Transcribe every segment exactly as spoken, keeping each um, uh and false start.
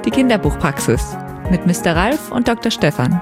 Die Kinderbuchpraxis mit Mister Ralf und Doktor Stefan.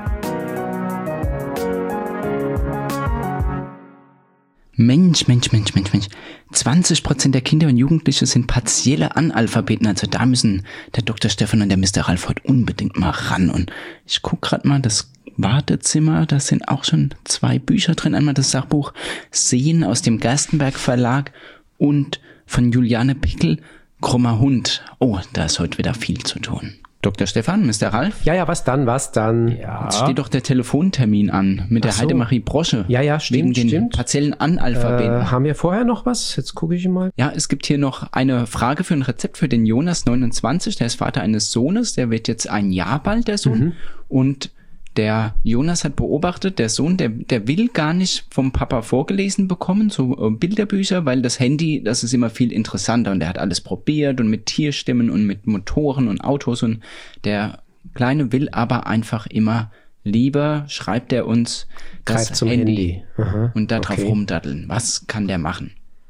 Mensch, Mensch, Mensch, Mensch, Mensch. zwanzig Prozent der Kinder und Jugendliche sind partielle Analphabeten. Also da müssen der Doktor Stefan und der Mister Ralf heute unbedingt mal ran. Und ich gucke gerade mal das Wartezimmer. Da sind auch schon zwei Bücher drin. Einmal das Sachbuch Sehen aus dem Gerstenberg Verlag und von Juliane Pickel, Krummer Hund. Oh, da ist heute wieder viel zu tun. Doktor Stefan, Mister Ralf? Ja, ja, was dann, was dann? Ja. Jetzt steht doch der Telefontermin an mit der Ach so. Heidemarie Brosche. Ja, ja, stimmt, wegen den stimmt. partiellen Analphabeten. Äh, haben wir vorher noch was? Jetzt gucke ich mal. Ja, es gibt hier noch eine Frage für ein Rezept für den Jonas, neunundzwanzig. Der ist Vater eines Sohnes, der wird jetzt ein Jahr bald, der Sohn. Mhm. Und der Jonas hat beobachtet, der Sohn, der, der will gar nicht vom Papa vorgelesen bekommen, so äh, Bilderbücher, weil das Handy, das ist immer viel interessanter und der hat alles probiert und mit Tierstimmen und mit Motoren und Autos und der Kleine will aber einfach immer lieber, schreibt er uns, das Greift zum Handy, Handy. Aha, und da drauf okay. rumdaddeln. Was kann der machen?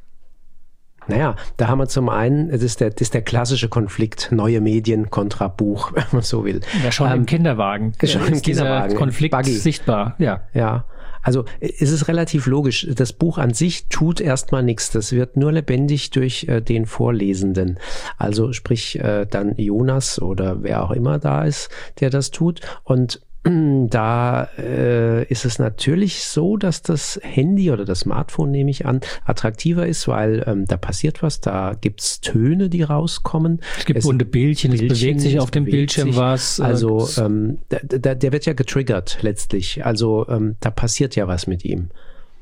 Naja, da haben wir zum einen, das ist der, das ist der klassische Konflikt, neue Medien kontra Buch, wenn man so will. Ja, schon ähm, im Kinderwagen. Schon im Kinderwagen. Dieser Konflikt Buggy. Sichtbar, ja. Ja. Also es ist relativ logisch. Das Buch an sich tut erstmal nichts. Das wird nur lebendig durch äh, den Vorlesenden. Also sprich äh, dann Jonas oder wer auch immer da ist, der das tut. Und da äh, ist es natürlich so, dass das Handy oder das Smartphone, nehme ich an, attraktiver ist, weil ähm, da passiert was, da gibt's Töne, die rauskommen. Es gibt es, bunte Bildchen, es Bildchen, bewegt sich auf dem Bildschirm sich. was. Also ähm, der, der wird ja getriggert letztlich. Also ähm, da passiert ja was mit ihm.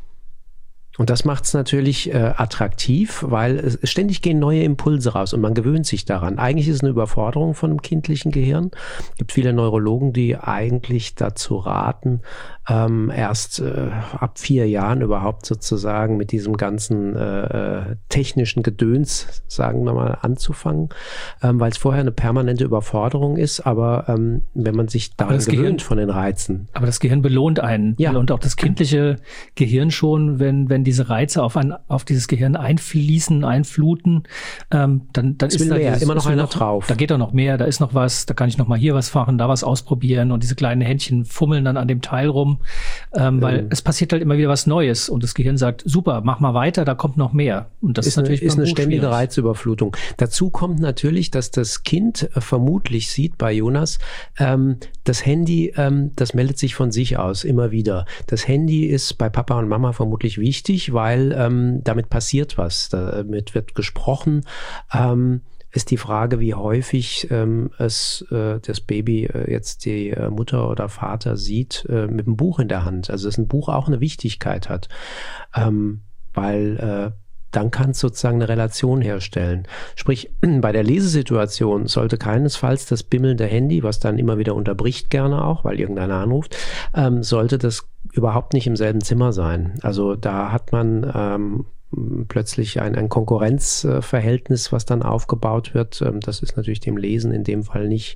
Und das macht es natürlich äh, attraktiv, weil es, ständig gehen neue Impulse raus und man gewöhnt sich daran. Eigentlich ist es eine Überforderung von einem kindlichen Gehirn. Es gibt viele Neurologen, die eigentlich dazu raten, ähm, erst äh, ab vier Jahren überhaupt sozusagen mit diesem ganzen äh, technischen Gedöns, sagen wir mal, anzufangen, ähm, weil es vorher eine permanente Überforderung ist. Aber ähm, wenn man sich daran gewöhnt Gehirn, von den Reizen. Aber das Gehirn belohnt einen. Ja. Und auch das kindliche Gehirn schon, wenn, wenn diese Reize auf ein, auf dieses Gehirn einfließen, einfluten, ähm, dann, dann es ist will da mehr, dieses, immer noch einer noch, drauf. Da geht doch noch mehr, da ist noch was, da kann ich noch mal hier was machen, da was ausprobieren und diese kleinen Händchen fummeln dann an dem Teil rum, ähm, weil ähm. es passiert halt immer wieder was Neues und das Gehirn sagt, super, mach mal weiter, da kommt noch mehr. Und das ist, ist natürlich eine, ist eine Buch ständige schwierig. Reizüberflutung. Dazu kommt natürlich, dass das Kind äh, vermutlich sieht bei Jonas, ähm, das Handy, ähm, das meldet sich von sich aus immer wieder. Das Handy ist bei Papa und Mama vermutlich wichtig, weil ähm, damit passiert was, damit wird gesprochen. Ähm, ist die Frage, wie häufig ähm, es äh, das Baby äh, jetzt die äh, Mutter oder Vater sieht äh, mit einem Buch in der Hand. Also dass ein Buch auch eine Wichtigkeit hat, ähm, weil äh, dann kann es sozusagen eine Relation herstellen. Sprich, bei der Lesesituation sollte keinesfalls das bimmelnde Handy, was dann immer wieder unterbricht gerne auch, weil irgendeiner anruft, ähm, sollte das überhaupt nicht im selben Zimmer sein. Also da hat man ähm, plötzlich ein, ein Konkurrenzverhältnis, was dann aufgebaut wird. Ähm, das ist natürlich dem Lesen in dem Fall nicht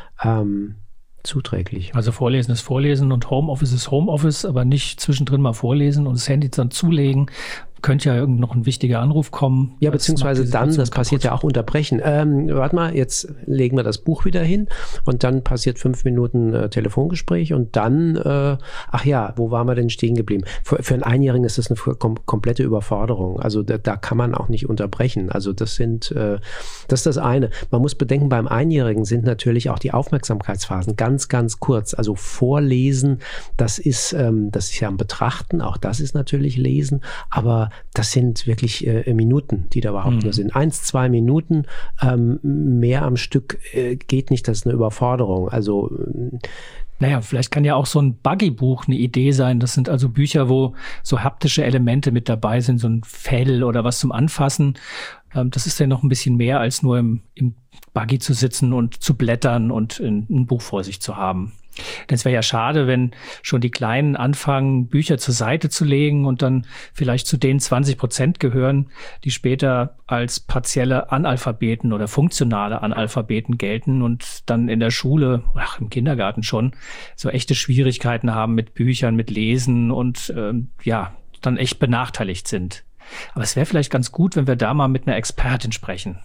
ähm, zuträglich. Also Vorlesen ist Vorlesen und Homeoffice ist Homeoffice, aber nicht zwischendrin mal vorlesen und das Handy dann zulegen. Könnte ja irgend noch ein wichtiger Anruf kommen. Ja, beziehungsweise dann, das passiert ja auch unterbrechen. Ähm, warte mal, jetzt legen wir das Buch wieder hin und dann passiert fünf Minuten äh, Telefongespräch und dann, äh, ach ja, wo waren wir denn stehen geblieben? Für, für einen Einjährigen ist das eine kom- komplette Überforderung. Also da, da kann man auch nicht unterbrechen. Also das sind, äh, das ist das eine. Man muss bedenken, beim Einjährigen sind natürlich auch die Aufmerksamkeitsphasen ganz, ganz kurz. Also Vorlesen, das ist, ähm, das ist ja ein Betrachten, auch das ist natürlich Lesen, aber das sind wirklich äh, Minuten, die da überhaupt mhm. nur sind. Eins, zwei Minuten, ähm, mehr am Stück äh, geht nicht, das ist eine Überforderung. Also äh, Naja, vielleicht kann ja auch so ein Buggy-Buch eine Idee sein. Das sind also Bücher, wo so haptische Elemente mit dabei sind, so ein Fell oder was zum Anfassen. Ähm, das ist ja noch ein bisschen mehr als nur im, im Buggy zu sitzen und zu blättern und ein, ein Buch vor sich zu haben. Denn es wäre ja schade, wenn schon die Kleinen anfangen, Bücher zur Seite zu legen und dann vielleicht zu den zwanzig Prozent gehören, die später als partielle Analphabeten oder funktionale Analphabeten gelten und dann in der Schule, ach, im Kindergarten schon, so echte Schwierigkeiten haben mit Büchern, mit Lesen und ähm, ja, dann echt benachteiligt sind. Aber es wäre vielleicht ganz gut, wenn wir da mal mit einer Expertin sprechen.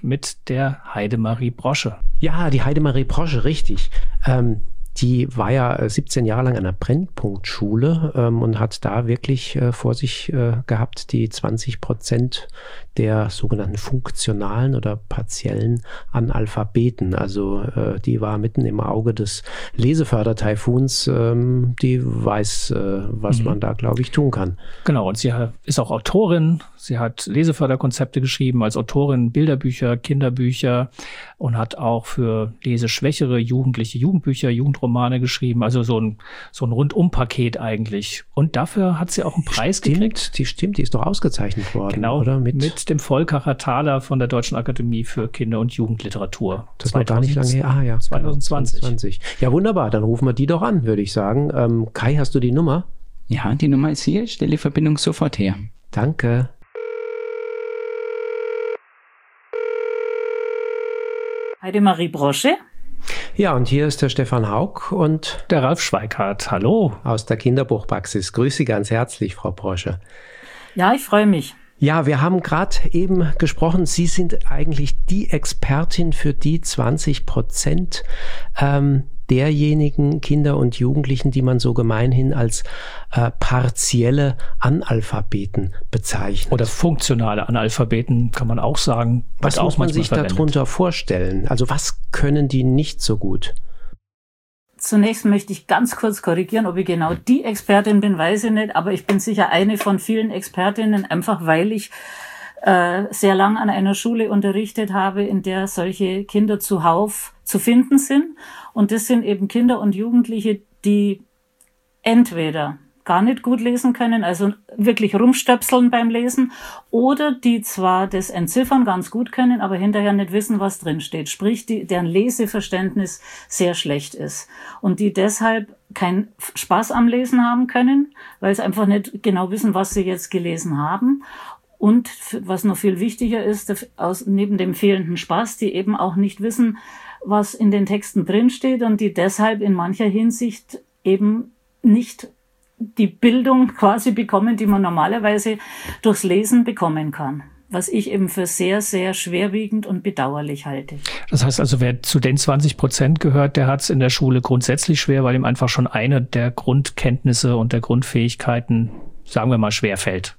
mit der Heidemarie Brosche. Ja, die Heidemarie Brosche, richtig. Ähm, die war ja siebzehn Jahre lang an einer Brennpunktschule ähm, und hat da wirklich äh, vor sich äh, gehabt, die zwanzig Prozent der sogenannten funktionalen oder partiellen Analphabeten. Also äh, die war mitten im Auge des Lesefördertaifuns. Ähm, die weiß, äh, was mhm. man da, glaube ich, tun kann. Genau, und sie ist auch Autorin. Sie hat Leseförderkonzepte geschrieben als Autorin, Bilderbücher, Kinderbücher und hat auch für leseschwächere Jugendliche Jugendbücher, Jugendromane geschrieben. Also so ein, so ein Rundumpaket eigentlich. Und dafür hat sie auch einen Preis stimmt, gekriegt. Die stimmt, die ist doch ausgezeichnet worden, genau, oder? Mit, mit dem Volkacher Taler von der Deutschen Akademie für Kinder- und Jugendliteratur. Das war gar nicht lange her. Ah ja, zwanzig zwanzig. zwanzig. Ja, wunderbar. Dann rufen wir die doch an, würde ich sagen. Ähm, Kai, hast du die Nummer? Ja, die Nummer ist hier. Ich stelle die Verbindung sofort her. Danke. Heidemarie Brosche. Ja, und hier ist der Stefan Haug und der Ralf Schweikart. Hallo. Aus der Kinderbuchpraxis. Grüße Sie ganz herzlich, Frau Brosche. Ja, ich freue mich. Ja, wir haben gerade eben gesprochen, Sie sind eigentlich die Expertin für die zwanzig Prozent ähm, derjenigen Kinder und Jugendlichen, die man so gemeinhin als äh, partielle Analphabeten bezeichnet. Oder funktionale Analphabeten kann man auch sagen. Was auch muss man sich verwendet. darunter vorstellen? Also was können die nicht so gut? Zunächst möchte ich ganz kurz korrigieren, ob ich genau die Expertin bin, weiß ich nicht, aber ich bin sicher eine von vielen Expertinnen, einfach weil ich äh, sehr lang an einer Schule unterrichtet habe, in der solche Kinder zuhauf zu finden sind. Und das sind eben Kinder und Jugendliche, die entweder gar nicht gut lesen können, also wirklich rumstöpseln beim Lesen, oder die zwar das Entziffern ganz gut können, aber hinterher nicht wissen, was drin steht. Sprich, die, deren Leseverständnis sehr schlecht ist und die deshalb keinen Spaß am Lesen haben können, weil sie einfach nicht genau wissen, was sie jetzt gelesen haben. Und was noch viel wichtiger ist, aus, neben dem fehlenden Spaß, die eben auch nicht wissen, was in den Texten drinsteht und die deshalb in mancher Hinsicht eben nicht die Bildung quasi bekommen, die man normalerweise durchs Lesen bekommen kann. Was ich eben für sehr, sehr schwerwiegend und bedauerlich halte. Das heißt also, wer zu den zwanzig Prozent gehört, der hat es in der Schule grundsätzlich schwer, weil ihm einfach schon eine der Grundkenntnisse und der Grundfähigkeiten, sagen wir mal, schwer fällt.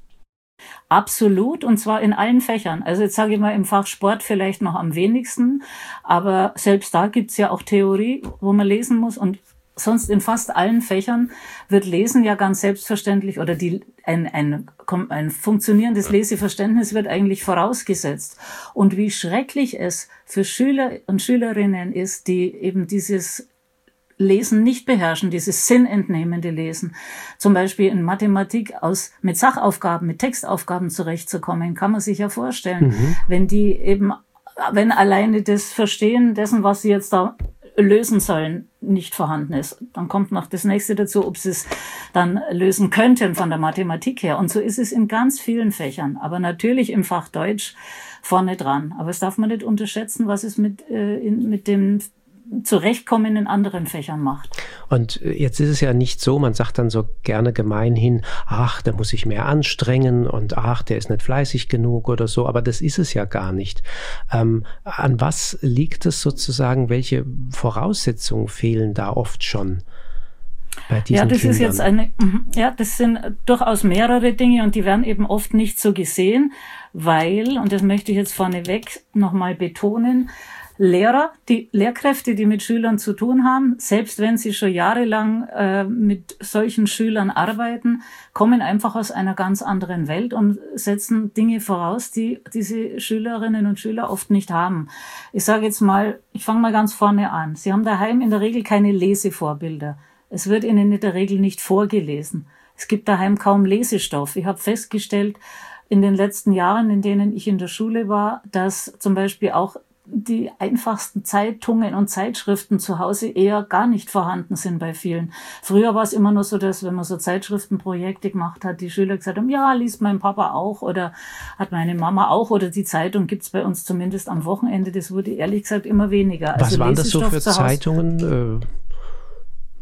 Absolut, und zwar in allen Fächern. Also jetzt sage ich mal im Fach Sport vielleicht noch am wenigsten, aber selbst da gibt's ja auch Theorie, wo man lesen muss, und sonst in fast allen Fächern wird Lesen ja ganz selbstverständlich oder die, ein, ein, ein funktionierendes Leseverständnis wird eigentlich vorausgesetzt. Und wie schrecklich es für Schüler und Schülerinnen ist, die eben dieses Lesen nicht beherrschen, dieses sinnentnehmende Lesen. Zum Beispiel in Mathematik aus, mit Sachaufgaben, mit Textaufgaben zurechtzukommen, kann man sich ja vorstellen. Mhm. Wenn die eben, wenn alleine das Verstehen dessen, was sie jetzt da lösen sollen, nicht vorhanden ist. Dann kommt noch das nächste dazu, ob sie es dann lösen könnten von der Mathematik her. Und so ist es in ganz vielen Fächern. Aber natürlich im Fach Deutsch vorne dran. Aber das darf man nicht unterschätzen, was es mit, äh, in, mit dem Zurechtkommen in anderen Fächern macht. Und jetzt ist es ja nicht so, man sagt dann so gerne gemeinhin, ach, der muss sich mehr anstrengen und ach, der ist nicht fleißig genug oder so, aber das ist es ja gar nicht. Ähm, an was liegt es sozusagen, welche Voraussetzungen fehlen da oft schon bei diesen Ja, das Kindern? ist jetzt eine, ja, das sind durchaus mehrere Dinge und die werden eben oft nicht so gesehen, weil, und das möchte ich jetzt vorneweg nochmal betonen, Lehrer, die Lehrkräfte, die mit Schülern zu tun haben, selbst wenn sie schon jahrelang äh, mit solchen Schülern arbeiten, kommen einfach aus einer ganz anderen Welt und setzen Dinge voraus, die diese Schülerinnen und Schüler oft nicht haben. Ich sage jetzt mal, ich fange mal ganz vorne an. Sie haben daheim in der Regel keine Lesevorbilder. Es wird ihnen in der Regel nicht vorgelesen. Es gibt daheim kaum Lesestoff. Ich habe festgestellt, in den letzten Jahren, in denen ich in der Schule war, dass zum Beispiel auch die einfachsten Zeitungen und Zeitschriften zu Hause eher gar nicht vorhanden sind bei vielen. Früher war es immer nur so, dass wenn man so Zeitschriftenprojekte gemacht hat, die Schüler gesagt haben, ja, liest mein Papa auch oder hat meine Mama auch oder die Zeitung gibt's bei uns zumindest am Wochenende. Das wurde ehrlich gesagt immer weniger. Was also waren das so für Zeitungen?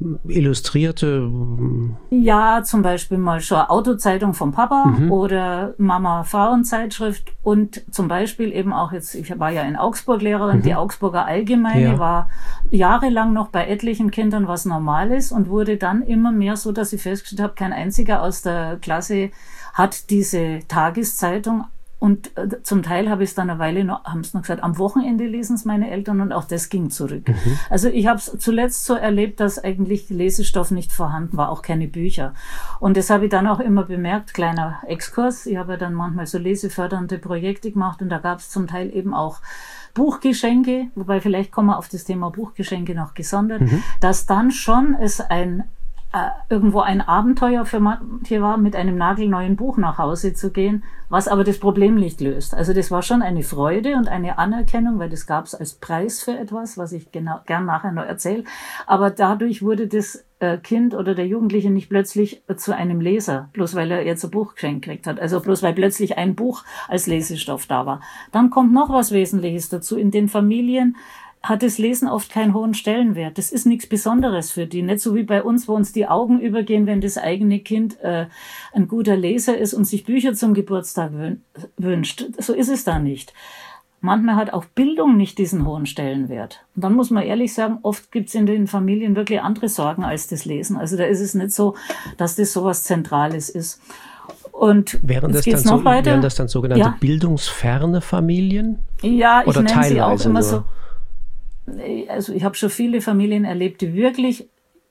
illustrierte? Ja, zum Beispiel mal schon Autozeitung vom Papa mhm. oder Mama Frauenzeitschrift und zum Beispiel eben auch jetzt, ich war ja in Augsburg Lehrerin, mhm. die Augsburger Allgemeine ja. war jahrelang noch bei etlichen Kindern was Normales und wurde dann immer mehr so, dass ich festgestellt habe, kein einziger aus der Klasse hat diese Tageszeitung. Und äh, zum Teil habe ich es dann eine Weile noch, haben es noch gesagt, am Wochenende lesen es meine Eltern und auch das ging zurück. Mhm. Also ich habe es zuletzt so erlebt, dass eigentlich Lesestoff nicht vorhanden war, auch keine Bücher. Und das habe ich dann auch immer bemerkt, kleiner Exkurs. Ich habe ja dann manchmal so lesefördernde Projekte gemacht und da gab es zum Teil eben auch Buchgeschenke, wobei vielleicht kommen wir auf das Thema Buchgeschenke noch gesondert, mhm. dass dann schon es ein Äh, irgendwo ein Abenteuer für manche war, mit einem nagelneuen Buch nach Hause zu gehen, was aber das Problem nicht löst. Also das war schon eine Freude und eine Anerkennung, weil das gab es als Preis für etwas, was ich genau gern nachher noch erzähle. Aber dadurch wurde das äh, Kind oder der Jugendliche nicht plötzlich äh, zu einem Leser, bloß weil er jetzt ein Buch geschenkt gekriegt hat. Also bloß weil plötzlich ein Buch als Lesestoff da war. Dann kommt noch was Wesentliches dazu. In den Familien hat das Lesen oft keinen hohen Stellenwert. Das ist nichts Besonderes für die. Nicht so wie bei uns, wo uns die Augen übergehen, wenn das eigene Kind äh, ein guter Leser ist und sich Bücher zum Geburtstag wün- wünscht. So ist es da nicht. Manchmal hat auch Bildung nicht diesen hohen Stellenwert. Und dann muss man ehrlich sagen, oft gibt's in den Familien wirklich andere Sorgen als das Lesen. Also da ist es nicht so, dass das sowas Zentrales ist. Und wären das, geht's dann noch so, weiter? wären das dann sogenannte ja. bildungsferne Familien? Ja, ich Oder nenne sie auch immer nur? so. Also ich habe schon viele Familien erlebt, die wirklich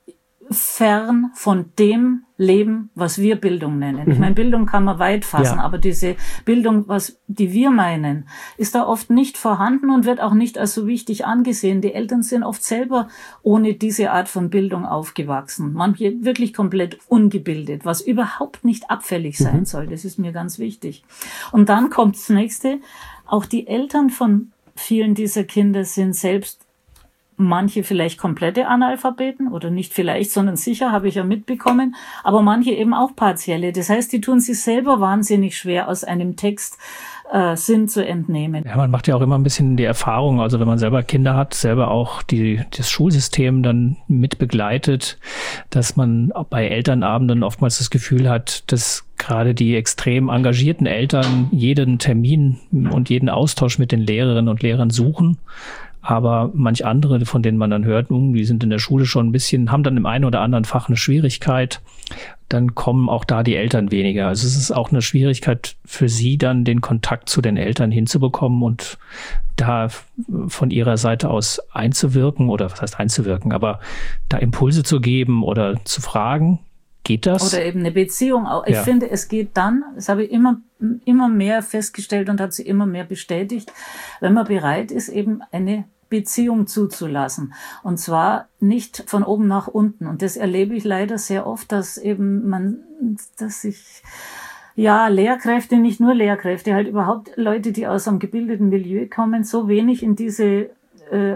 fern von dem leben, was wir Bildung nennen. Mhm. Ich meine, Bildung kann man weit fassen, ja. aber diese Bildung, was die wir meinen, ist da oft nicht vorhanden und wird auch nicht als so wichtig angesehen. Die Eltern sind oft selber ohne diese Art von Bildung aufgewachsen. Manche wirklich komplett ungebildet, was überhaupt nicht abfällig sein mhm. soll. Das ist mir ganz wichtig. Und dann kommt das Nächste. Auch die Eltern von vielen dieser Kinder sind selbst manche vielleicht komplette Analphabeten oder nicht vielleicht, sondern sicher, habe ich ja mitbekommen, aber manche eben auch partielle. Das heißt, die tun sich selber wahnsinnig schwer, aus einem Text äh, Sinn zu entnehmen. Ja, man macht ja auch immer ein bisschen die Erfahrung, also wenn man selber Kinder hat, selber auch die, das Schulsystem dann mit begleitet, dass man bei Elternabenden oftmals das Gefühl hat, dass gerade die extrem engagierten Eltern jeden Termin und jeden Austausch mit den Lehrerinnen und Lehrern suchen. Aber manch andere, von denen man dann hört, die sind in der Schule schon ein bisschen, haben dann im einen oder anderen Fach eine Schwierigkeit, dann kommen auch da die Eltern weniger. Also es ist auch eine Schwierigkeit für sie, dann den Kontakt zu den Eltern hinzubekommen und da von ihrer Seite aus einzuwirken, oder was heißt einzuwirken, aber da Impulse zu geben oder zu fragen. Geht das? Oder eben eine Beziehung. Ich ja. finde, es geht dann, das habe ich immer, immer mehr festgestellt und hat sie immer mehr bestätigt, wenn man bereit ist, eben eine Beziehung zuzulassen. Und zwar nicht von oben nach unten. Und das erlebe ich leider sehr oft, dass eben man, dass sich, ja, Lehrkräfte, nicht nur Lehrkräfte, halt überhaupt Leute, die aus einem gebildeten Milieu kommen, so wenig in diese äh,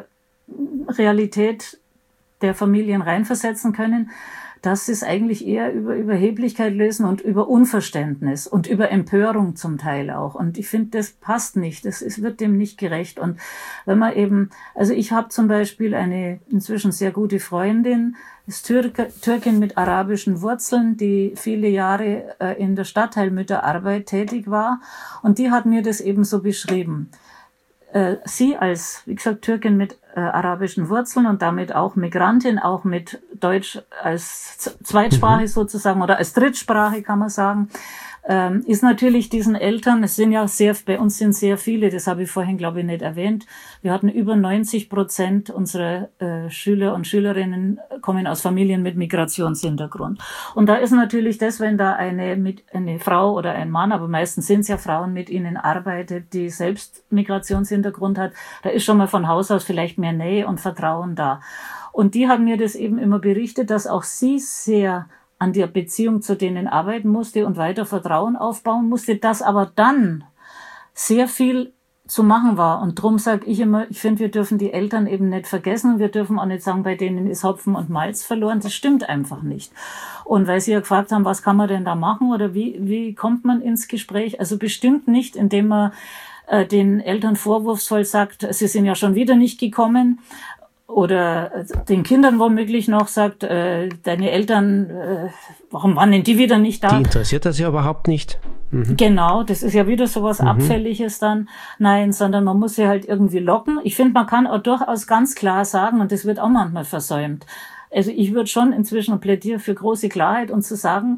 Realität der Familien reinversetzen können, dass sie es eigentlich eher über Überheblichkeit lösen und über Unverständnis und über Empörung zum Teil auch. Und ich finde, das passt nicht. Das ist, wird dem nicht gerecht. Und wenn man eben, also ich habe zum Beispiel eine inzwischen sehr gute Freundin, ist Türke, Türkin mit arabischen Wurzeln, die viele Jahre äh, in der Stadtteilmütterarbeit tätig war. Und die hat mir das eben so beschrieben. Äh, sie als, wie gesagt, Türkin mit äh, arabischen Wurzeln und damit auch Migrantin, auch mit Deutsch als Z- Zweitsprache mhm. sozusagen oder als Drittsprache kann man sagen, ähm, ist natürlich diesen Eltern, es sind ja sehr, bei uns sind sehr viele, das habe ich vorhin glaube ich nicht erwähnt, wir hatten über neunzig Prozent unserer äh, Schüler und Schülerinnen kommen aus Familien mit Migrationshintergrund. Und da ist natürlich das, wenn da eine, mit, eine Frau oder ein Mann, aber meistens sind es ja Frauen, mit ihnen arbeitet, die selbst Migrationshintergrund hat, da ist schon mal von Haus aus vielleicht mehr Nähe und Vertrauen da. Und die haben mir das eben immer berichtet, dass auch sie sehr an der Beziehung zu denen arbeiten musste und weiter Vertrauen aufbauen musste, das aber dann sehr viel zu machen war. Und drum sage ich immer, ich finde, wir dürfen die Eltern eben nicht vergessen. Wir dürfen auch nicht sagen, bei denen ist Hopfen und Malz verloren. Das stimmt einfach nicht. Und weil Sie ja gefragt haben, was kann man denn da machen oder wie, wie kommt man ins Gespräch? Also bestimmt nicht, indem man äh, den Eltern vorwurfsvoll sagt, sie sind ja schon wieder nicht gekommen oder den Kindern womöglich noch sagt, äh, deine Eltern, äh, warum waren denn die wieder nicht da? Die interessiert das ja überhaupt nicht. Mhm. Genau, das ist ja wieder sowas Mhm. Abfälliges dann. Nein, sondern man muss sie halt irgendwie locken. Ich finde, man kann auch durchaus ganz klar sagen, und das wird auch manchmal versäumt. Also ich würde schon inzwischen plädieren für große Klarheit und zu sagen,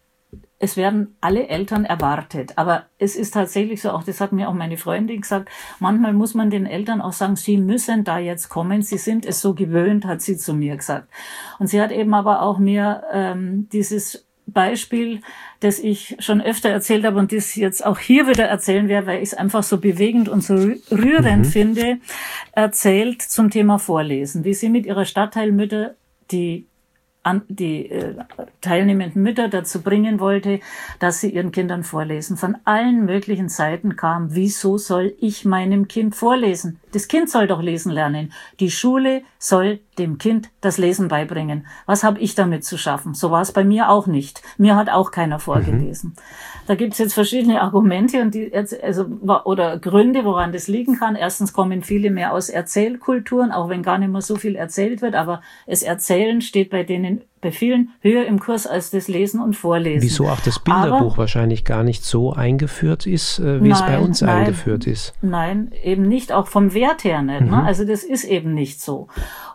es werden alle Eltern erwartet. Aber es ist tatsächlich so, auch das hat mir auch meine Freundin gesagt, manchmal muss man den Eltern auch sagen, sie müssen da jetzt kommen, sie sind es so gewöhnt, hat sie zu mir gesagt. Und sie hat eben aber auch mir ähm, dieses Beispiel, das ich schon öfter erzählt habe und das jetzt auch hier wieder erzählen werde, weil ich es einfach so bewegend und so rührend mhm. finde, erzählt zum Thema Vorlesen, wie sie mit ihrer Stadtteilmütter die an die äh, teilnehmenden Mütter dazu bringen wollte, dass sie ihren Kindern vorlesen. Von allen möglichen Seiten kam, wieso soll ich meinem Kind vorlesen? Das Kind soll doch lesen lernen. Die Schule soll dem Kind das Lesen beibringen. Was habe ich damit zu schaffen? So war es bei mir auch nicht. Mir hat auch keiner vorgelesen. Mhm. Da gibt es jetzt verschiedene Argumente und die, also, oder Gründe, woran das liegen kann. Erstens kommen viele mehr aus Erzählkulturen, auch wenn gar nicht mehr so viel erzählt wird, aber das Erzählen steht bei denen bei vielen höher im Kurs als das Lesen und Vorlesen. Wieso auch das Bilderbuch aber wahrscheinlich gar nicht so eingeführt ist, äh, wie nein, es bei uns nein, eingeführt ist. Nein, eben nicht, auch vom Wert her nicht. Mhm. Ne? Also das ist eben nicht so.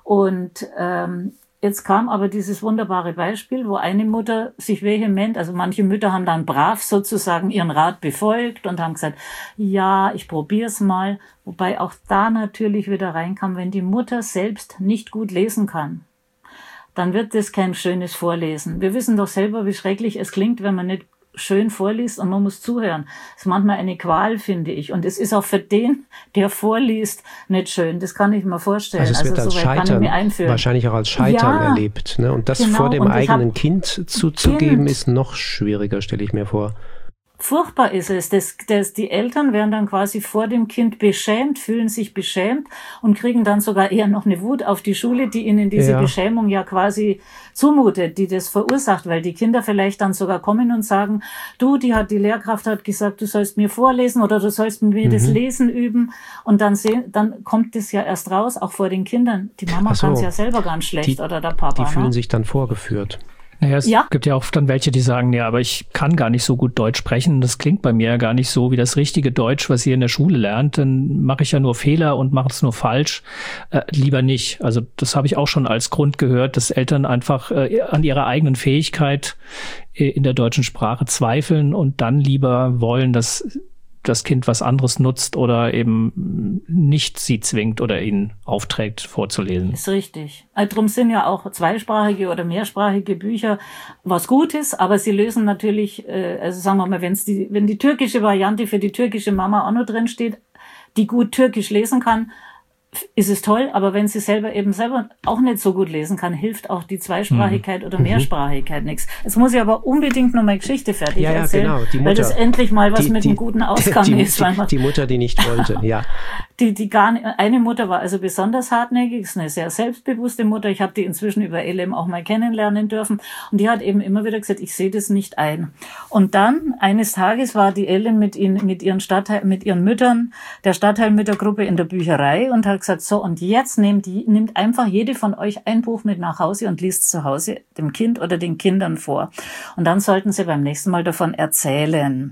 Und ähm, jetzt kam aber dieses wunderbare Beispiel, wo eine Mutter sich vehement, also manche Mütter haben dann brav sozusagen ihren Rat befolgt und haben gesagt, ja, ich probier's mal. Wobei auch da natürlich wieder reinkam, wenn die Mutter selbst nicht gut lesen kann, dann wird das kein schönes Vorlesen. Wir wissen doch selber, wie schrecklich es klingt, wenn man nicht schön vorliest und man muss zuhören. Das ist manchmal eine Qual, finde ich. Und es ist auch für den, der vorliest, nicht schön. Das kann ich mir vorstellen. Also es wird also als Scheitern, wahrscheinlich auch als Scheitern ja, erlebt. Ne? Und das genau, vor dem eigenen Kind zuzugeben, kind. ist noch schwieriger, stelle ich mir vor. Furchtbar ist es, dass, dass die Eltern werden dann quasi vor dem Kind beschämt, fühlen sich beschämt und kriegen dann sogar eher noch eine Wut auf die Schule, die ihnen diese ja. Beschämung ja quasi zumutet, die das verursacht, weil die Kinder vielleicht dann sogar kommen und sagen, du, die hat die Lehrkraft hat gesagt, du sollst mir vorlesen oder du sollst mit mir mhm. das Lesen üben und dann sehen, dann kommt das ja erst raus, auch vor den Kindern. Die Mama so, kann es ja selber ganz schlecht die, oder der Papa. Die fühlen ne? sich dann vorgeführt. Naja, es ja. gibt ja auch dann welche, die sagen, ja, aber ich kann gar nicht so gut Deutsch sprechen. Das klingt bei mir ja gar nicht so wie das richtige Deutsch, was ihr in der Schule lernt. Dann mache ich ja nur Fehler und mache es nur falsch. Äh, lieber nicht. Also das habe ich auch schon als Grund gehört, dass Eltern einfach äh, an ihrer eigenen Fähigkeit äh, in der deutschen Sprache zweifeln und dann lieber wollen, dass das Kind was anderes nutzt oder eben nicht sie zwingt oder ihnen aufträgt, vorzulesen. Ist richtig. Also drum sind ja auch zweisprachige oder mehrsprachige Bücher was Gutes, aber sie lösen natürlich, äh, also sagen wir mal, wenn's die, wenn die türkische Variante für die türkische Mama auch noch drin steht, die gut Türkisch lesen kann, ist es toll, aber wenn sie selber eben selber auch nicht so gut lesen kann, hilft auch die Zweisprachigkeit mhm. oder Mehrsprachigkeit mhm. nichts. Jetzt muss ich aber unbedingt noch meine Geschichte fertig ja, ja, erzählen, genau. Die Mutter, weil das endlich mal was die, mit die, einem guten Ausgang die, ist. Weil man die Mutter, die nicht wollte, ja. Die, die gar nicht, eine Mutter war also besonders hartnäckig, ist eine sehr selbstbewusste Mutter. Ich habe die inzwischen über L M auch mal kennenlernen dürfen und die hat eben immer wieder gesagt, ich sehe das nicht ein. Und dann eines Tages war die L M mit ihnen, mit ihren Stadtteil, mit ihren Müttern der Stadtteilmüttergruppe in der Bücherei und hat gesagt, so und jetzt nehmt die, nimmt einfach jede von euch ein Buch mit nach Hause und liest zu Hause dem Kind oder den Kindern vor. Und dann sollten sie beim nächsten Mal davon erzählen.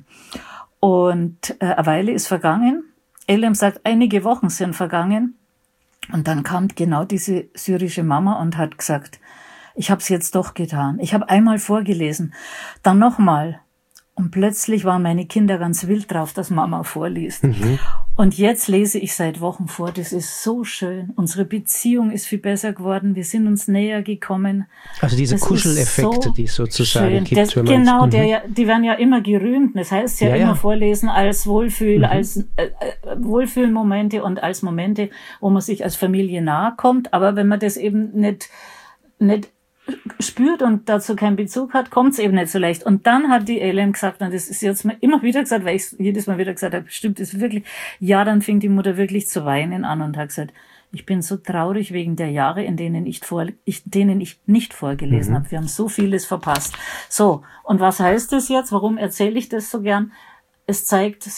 Und äh, eine Weile ist vergangen. L M sagt, einige Wochen sind vergangen und dann kam genau diese syrische Mama und hat gesagt, ich habe es jetzt doch getan. Ich habe einmal vorgelesen, dann nochmal und plötzlich waren meine Kinder ganz wild drauf, dass Mama vorliest. Mhm. Und jetzt lese ich seit Wochen vor, das ist so schön. Unsere Beziehung ist viel besser geworden, wir sind uns näher gekommen. Also diese das Kuscheleffekte, so die es sozusagen schön. gibt. Das, genau, der ja, die werden ja immer gerühmt. Das heißt ja, ja immer ja. vorlesen als Wohlfühl, mhm. als äh, Wohlfühlmomente und als Momente, wo man sich als Familie nahe kommt. Aber wenn man das eben nicht, nicht spürt und dazu keinen Bezug hat, kommt es eben nicht so leicht. Und dann hat die L M gesagt, und das ist jetzt mal immer wieder gesagt, weil ich es jedes Mal wieder gesagt habe, stimmt es wirklich? Ja, dann fing die Mutter wirklich zu weinen an und hat gesagt, ich bin so traurig wegen der Jahre, in denen ich, vor, ich, denen ich nicht vorgelesen mhm. habe. Wir haben so vieles verpasst. So, und was heißt das jetzt? Warum erzähle ich das so gern? Es zeigt, sie hat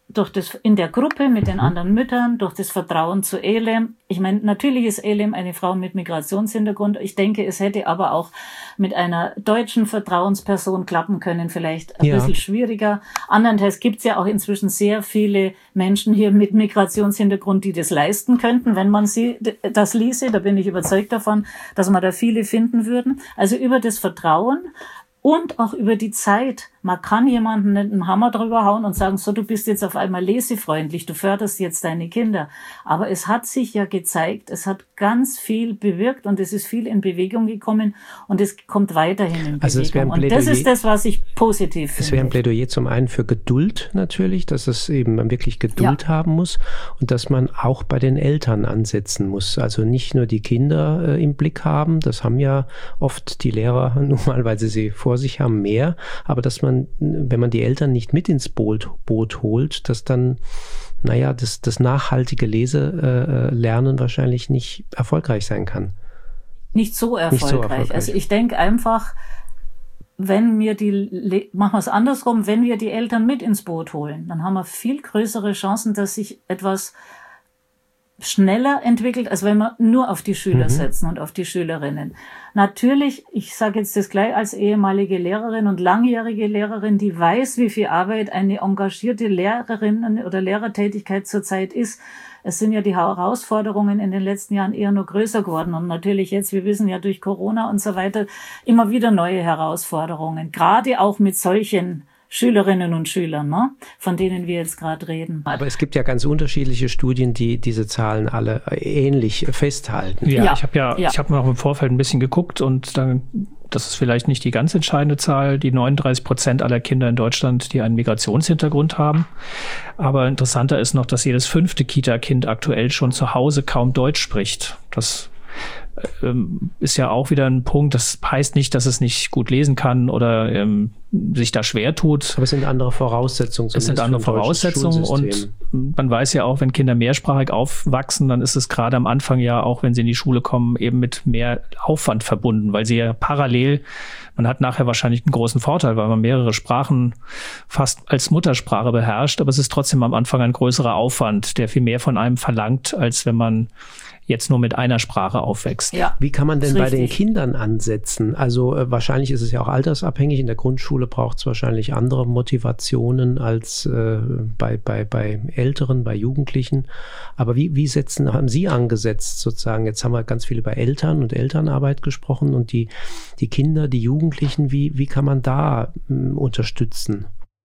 durch das in der Gruppe mit den anderen Müttern, durch das Vertrauen zu Elem. Ich meine, natürlich ist Elem eine Frau mit Migrationshintergrund. Ich denke, es hätte aber auch mit einer deutschen Vertrauensperson klappen können, vielleicht ein ja. bisschen schwieriger. Andernteils gibt es ja auch inzwischen sehr viele Menschen hier mit Migrationshintergrund, die das leisten könnten, wenn man sie das ließe. Da bin ich überzeugt davon, dass man da viele finden würden. Also über das Vertrauen und auch über die Zeit. Man kann jemanden nicht einen Hammer drüber hauen und sagen, so, du bist jetzt auf einmal lesefreundlich, du förderst jetzt deine Kinder. Aber es hat sich ja gezeigt, es hat ganz viel bewirkt und es ist viel in Bewegung gekommen und es kommt weiterhin in also Bewegung. Und das ist das, was ich positiv finde. Es wäre ein Plädoyer zum einen für Geduld natürlich, dass es eben man wirklich Geduld ja. haben muss und dass man auch bei den Eltern ansetzen muss. Also nicht nur die Kinder äh, im Blick haben, das haben ja oft die Lehrer nun mal, weil sie sie vor sich haben, mehr, aber dass man wenn man die Eltern nicht mit ins Boot, Boot holt, dass dann, naja, das, das nachhaltige Leselernen äh, wahrscheinlich nicht erfolgreich sein kann. Nicht so erfolgreich. Nicht so erfolgreich. Also ich denke einfach, wenn wir die, machen wir es andersrum, wenn wir die Eltern mit ins Boot holen, dann haben wir viel größere Chancen, dass sich etwas schneller entwickelt, als wenn wir nur auf die Schüler mhm. setzen und auf die Schülerinnen. Natürlich, ich sage jetzt das gleich als ehemalige Lehrerin und langjährige Lehrerin, die weiß, wie viel Arbeit eine engagierte Lehrerin oder Lehrertätigkeit zurzeit ist. Es sind ja die Herausforderungen in den letzten Jahren eher nur größer geworden und natürlich jetzt, wir wissen ja durch Corona und so weiter, immer wieder neue Herausforderungen, gerade auch mit solchen Schülerinnen und Schülern, ne? Von denen wir jetzt gerade reden. Aber es gibt ja ganz unterschiedliche Studien, die diese Zahlen alle ähnlich festhalten. Ja, ja. ich habe ja, ja, ich habe mir auch im Vorfeld ein bisschen geguckt und dann, das ist vielleicht nicht die ganz entscheidende Zahl, die neununddreißig Prozent aller Kinder in Deutschland, die einen Migrationshintergrund haben. Aber interessanter ist noch, dass jedes fünfte Kita-Kind aktuell schon zu Hause kaum Deutsch spricht. Das ähm, ist ja auch wieder ein Punkt. Das heißt nicht, dass es nicht gut lesen kann oder ähm, sich da schwer tut. Aber es sind andere Voraussetzungen. Es sind andere Voraussetzungen und man weiß ja auch, wenn Kinder mehrsprachig aufwachsen, dann ist es gerade am Anfang ja auch, wenn sie in die Schule kommen, eben mit mehr Aufwand verbunden, weil sie ja parallel, man hat nachher wahrscheinlich einen großen Vorteil, weil man mehrere Sprachen fast als Muttersprache beherrscht, aber es ist trotzdem am Anfang ein größerer Aufwand, der viel mehr von einem verlangt, als wenn man jetzt nur mit einer Sprache aufwächst. Ja, wie kann man denn bei den Kindern ansetzen? Also äh, wahrscheinlich ist es ja auch altersabhängig. In der Grundschule braucht es wahrscheinlich andere Motivationen als äh, bei, bei, bei Älteren, bei Jugendlichen. Aber wie, wie setzen, haben Sie angesetzt sozusagen? Jetzt haben wir ganz viel über Eltern und Elternarbeit gesprochen und die, die Kinder, die Jugendlichen, wie, wie kann man da mh, unterstützen?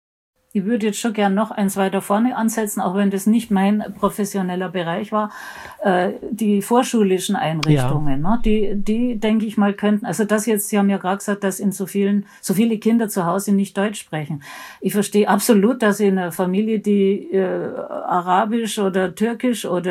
Ich würde jetzt schon gern noch eins weiter vorne ansetzen, auch wenn das nicht mein professioneller Bereich war. Äh, die vorschulischen Einrichtungen, ja. ne, die, die denke ich mal könnten, also das jetzt, Sie haben ja gerade gesagt, dass in so vielen, so viele Kinder zu Hause nicht Deutsch sprechen. Ich verstehe absolut, dass in einer Familie, die äh, Arabisch oder Türkisch oder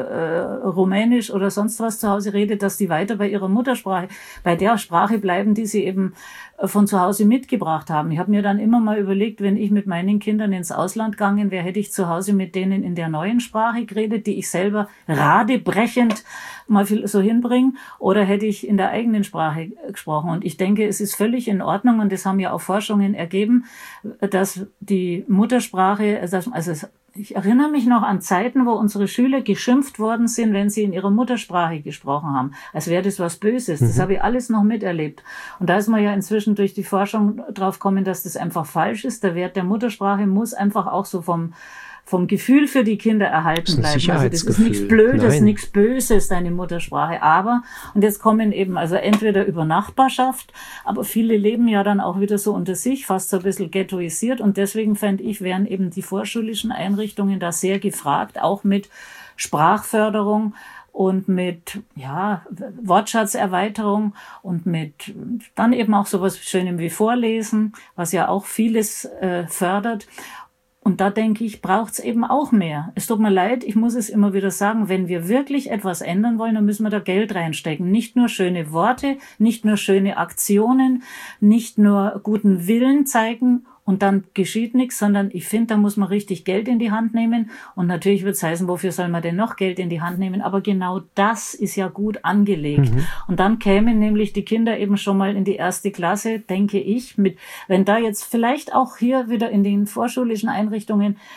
äh, Rumänisch oder sonst was zu Hause redet, dass die weiter bei ihrer Muttersprache, bei der Sprache bleiben, die sie eben von zu Hause mitgebracht haben. Ich habe mir dann immer mal überlegt, wenn ich mit meinen Kindern ins Ausland gegangen wäre, hätte ich zu Hause mit denen in der neuen Sprache geredet, die ich selber radebrechend mal so hinbringe, oder hätte ich in der eigenen Sprache gesprochen. Und ich denke, es ist völlig in Ordnung, und das haben ja auch Forschungen ergeben, dass die Muttersprache, also ich erinnere mich noch an Zeiten, wo unsere Schüler geschimpft worden sind, wenn sie in ihrer Muttersprache gesprochen haben, als wäre das was Böses. Das mhm. habe ich alles noch miterlebt. Und da ist man ja inzwischen durch die Forschung drauf gekommen, dass das einfach falsch ist. Der Wert der Muttersprache muss einfach auch so vom vom Gefühl für die Kinder erhalten bleiben. Also das ist nichts Blödes, Nein. nichts Böses, deine Muttersprache. Aber, und jetzt kommen eben, also entweder über Nachbarschaft, aber viele leben ja dann auch wieder so unter sich, fast so ein bisschen ghettoisiert. Und deswegen fände ich, wären eben die vorschulischen Einrichtungen da sehr gefragt, auch mit Sprachförderung und mit, ja, Wortschatzerweiterung und mit dann eben auch sowas Schönem wie Vorlesen, was ja auch vieles äh, fördert. Und da denke ich, braucht's eben auch mehr. Es tut mir leid, ich muss es immer wieder sagen, wenn wir wirklich etwas ändern wollen, dann müssen wir da Geld reinstecken. Nicht nur schöne Worte, nicht nur schöne Aktionen, nicht nur guten Willen zeigen und dann geschieht nichts, sondern ich finde, da muss man richtig Geld in die Hand nehmen. Und natürlich wird es heißen, wofür soll man denn noch Geld in die Hand nehmen? Aber genau das ist ja gut angelegt. Mhm. Und dann kämen nämlich die Kinder eben schon mal in die erste Klasse, denke ich, mit, wenn da jetzt vielleicht auch hier wieder in den vorschulischen Einrichtungen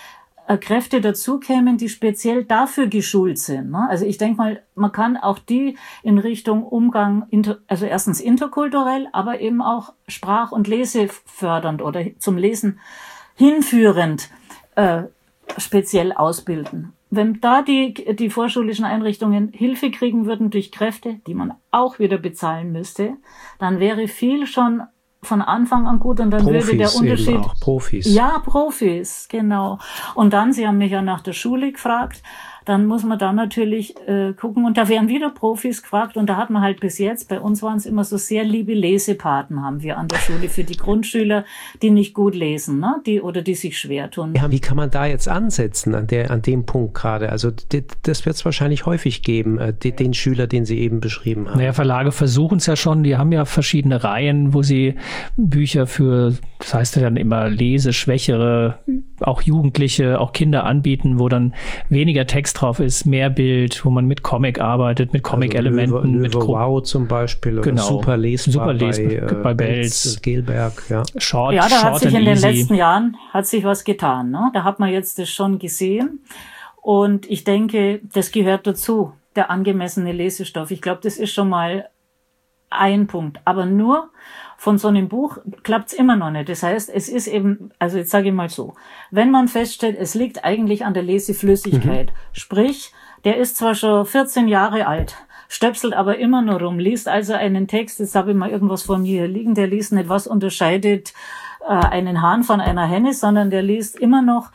äh, Kräfte dazukämen, die speziell dafür geschult sind. Ne? Also ich denke mal, man kann auch die in Richtung Umgang, inter, also erstens interkulturell, aber eben auch sprach- und lesefördernd oder zum Lesen hinführend äh, speziell ausbilden. Wenn da die, die vorschulischen Einrichtungen Hilfe kriegen würden durch Kräfte, die man auch wieder bezahlen müsste, dann wäre viel schon von Anfang an gut und dann Profis würde der Unterschied... Eben auch, Profis. Ja, Profis, genau. Und dann, Sie haben mich ja nach der Schule gefragt, dann muss man da natürlich äh, gucken und da werden wieder Profis gefragt und da hat man halt bis jetzt, bei uns waren es immer so sehr liebe Lesepaten haben wir an der Schule für die Grundschüler, die nicht gut lesen, ne, die oder die sich schwer tun. Ja, wie kann man da jetzt ansetzen an der an dem Punkt gerade? Also d- das wird es wahrscheinlich häufig geben, äh, d- den Schüler, den Sie eben beschrieben haben. Naja, Verlage versuchen es ja schon, die haben ja verschiedene Reihen, wo sie Bücher für, das heißt ja dann immer Leseschwächere, auch Jugendliche, auch Kinder anbieten, wo dann weniger Text drauf ist, mehr Bild, wo man mit Comic arbeitet, mit Comic-Elementen. Also Löwe, mit Löwe Gro- Wow zum Beispiel, oder genau. super lesbar, super lesbar bei, äh, bei Belz. Gelberg, ja. Short, Ja, da short hat sich and in den easy. letzten Jahren hat sich was getan. Ne? Da hat man jetzt das schon gesehen. Und ich denke, das gehört dazu, der angemessene Lesestoff. Ich glaube, das ist schon mal ein Punkt. Aber nur von so einem Buch klappt's immer noch nicht. Das heißt, es ist eben, also jetzt sage ich mal so, wenn man feststellt, es liegt eigentlich an der Leseflüssigkeit. Mhm. Sprich, der ist zwar schon vierzehn Jahre alt, stöpselt aber immer nur rum, liest also einen Text, jetzt habe ich mal irgendwas von mir liegen, der liest nicht, was unterscheidet äh, einen Hahn von einer Henne, sondern der liest immer noch,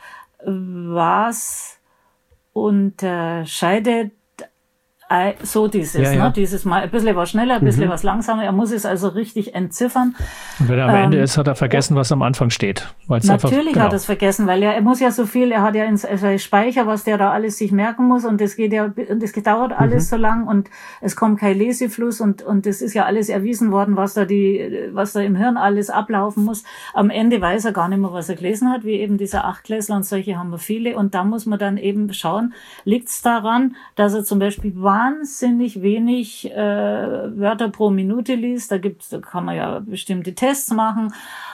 was unterscheidet so dieses, ja, ja. ne, dieses mal ein bisschen was schneller, ein bisschen Mhm. was langsamer. Er muss es also richtig entziffern. Und wenn er am Ähm, Ende ist, hat er vergessen, was am Anfang steht. Weil's Natürlich einfach, genau. hat er es vergessen, weil er, er muss ja so viel, er hat ja in seinem Speicher, was der da alles sich merken muss und das geht ja, und das dauert alles mhm. so lang und es kommt kein Lesefluss und, und das ist ja alles erwiesen worden, was da die, was da im Hirn alles ablaufen muss. Am Ende weiß er gar nicht mehr, was er gelesen hat, wie eben dieser Achtklässler und solche haben wir viele und da muss man dann eben schauen, liegt es daran, dass er zum Beispiel wahnsinnig wenig äh, Wörter pro Minute liest. Da gibt's, da kann man ja bestimmte Tests machen.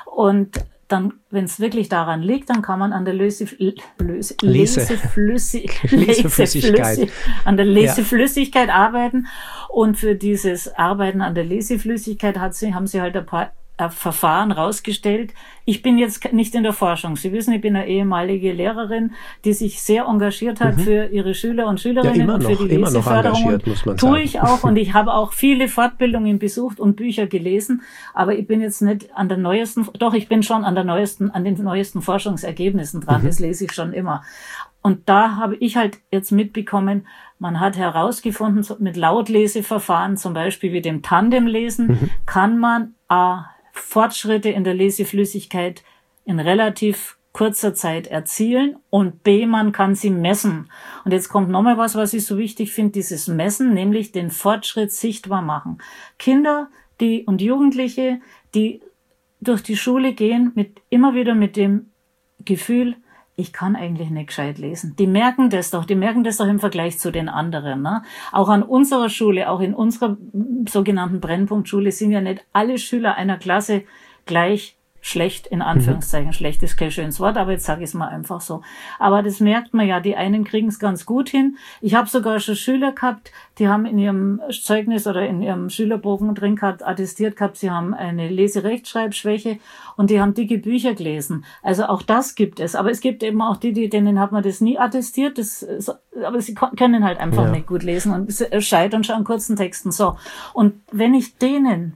Und dann, wenn es wirklich daran liegt, dann kann man an der Löse, Löse, Lese. Leseflüssig, Leseflüssigkeit. Leseflüssig, an der Leseflüssigkeit ja. arbeiten. Und für dieses Arbeiten an der Leseflüssigkeit hat sie, haben sie halt ein paar Verfahren rausgestellt. Ich bin jetzt nicht in der Forschung. Sie wissen, ich bin eine ehemalige Lehrerin, die sich sehr engagiert hat mhm. für ihre Schüler und Schülerinnen ja, immer und noch, für die immer Leseförderung. Noch engagiert, muss man Tue sagen. ich auch und ich habe auch viele Fortbildungen besucht und Bücher gelesen, aber ich bin jetzt nicht an der neuesten, doch ich bin schon an der neuesten, an den neuesten Forschungsergebnissen dran. Mhm. Das lese ich schon immer. Und da habe ich halt jetzt mitbekommen, man hat herausgefunden, mit Lautleseverfahren, zum Beispiel wie dem Tandemlesen, mhm. kann man A, Fortschritte in der Leseflüssigkeit in relativ kurzer Zeit erzielen und B, man kann sie messen. Und jetzt kommt nochmal was, was ich so wichtig finde, dieses Messen, nämlich den Fortschritt sichtbar machen. Kinder, die und Jugendliche, die durch die Schule gehen, mit immer wieder mit dem Gefühl, ich kann eigentlich nicht gescheit lesen. Die merken das doch, die merken das doch im Vergleich zu den anderen. Ne? Auch an unserer Schule, auch in unserer sogenannten Brennpunktschule sind ja nicht alle Schüler einer Klasse gleich schlecht, in Anführungszeichen. Mhm. Schlecht ist kein schönes Wort, aber jetzt sage ich es mal einfach so. Aber das merkt man ja, die einen kriegen es ganz gut hin. Ich habe sogar schon Schüler gehabt, die haben in ihrem Zeugnis oder in ihrem Schülerbogen drin gehabt, attestiert gehabt, sie haben eine Leserechtschreibschwäche und die haben dicke Bücher gelesen. Also auch das gibt es. Aber es gibt eben auch die, die denen hat man das nie attestiert, das, aber sie können halt einfach ja. nicht gut lesen und scheitern schon an kurzen Texten. So. Und wenn ich denen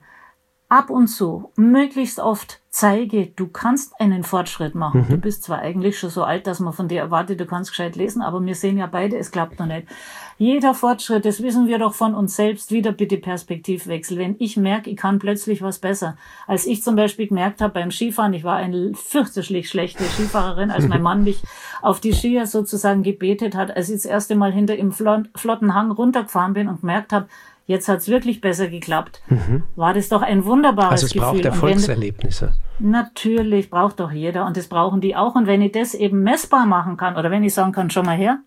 ab und zu, möglichst oft zeige, du kannst einen Fortschritt machen. Mhm. Du bist zwar eigentlich schon so alt, dass man von dir erwartet, du kannst gescheit lesen, aber wir sehen ja beide, es klappt noch nicht. Jeder Fortschritt, das wissen wir doch von uns selbst, wieder bitte Perspektivwechsel. Wenn ich merke, ich kann plötzlich was besser. Als ich zum Beispiel gemerkt habe beim Skifahren, ich war eine fürchterlich schlechte Skifahrerin, als mein Mann mich auf die Skier sozusagen gebetet hat, als ich das erste Mal hinter im flotten Hang runtergefahren bin und gemerkt habe, jetzt hat's wirklich besser geklappt. Mhm. War das doch ein wunderbares Gefühl. Also es braucht Erfolgserlebnisse. Wenn, natürlich, braucht doch jeder und das brauchen die auch. Und wenn ich das eben messbar machen kann oder wenn ich sagen kann, schau mal her,